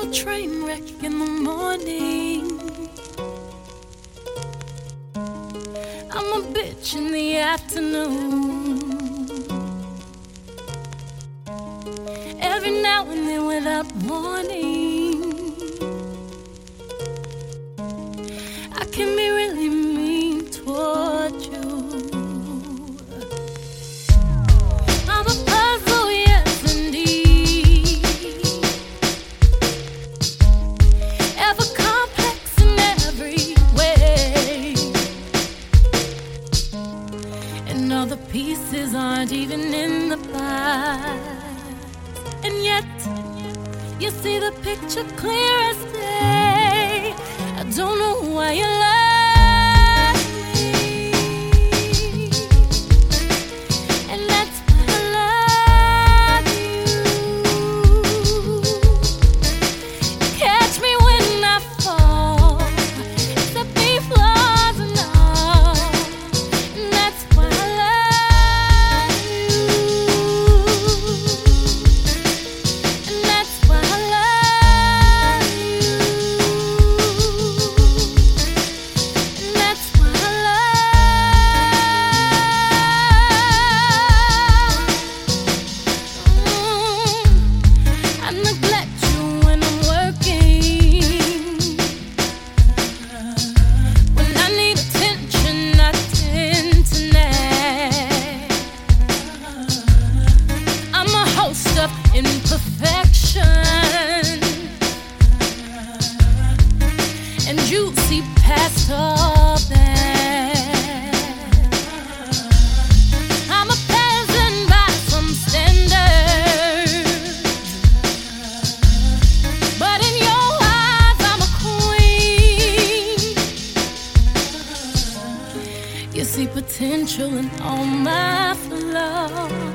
train wreck in the morning. I'm a bitch in the afternoon. Every now and then without warning, I can be really mean toward you. I'm a puzzle, yes indeed, ever complex in every way, and all the pieces aren't even in the pie. And yet, you see the picture clear as day. I don't know why you love me, and that's why I love you. Catch me when I fall, set me flaws and all, and that's why I love you. Imperfection, and you see past all that. I'm a peasant by some standards, but in your eyes I'm a queen. You see potential in all my flaws.